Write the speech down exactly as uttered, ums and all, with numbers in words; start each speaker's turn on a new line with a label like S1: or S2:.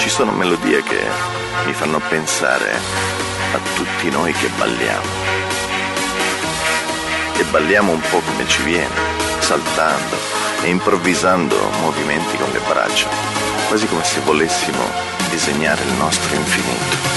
S1: ci sono melodie che mi fanno pensare a tutti noi che balliamo. E balliamo un po' come ci viene, saltando e improvvisando movimenti con le braccia, quasi come se volessimo disegnare il nostro infinito.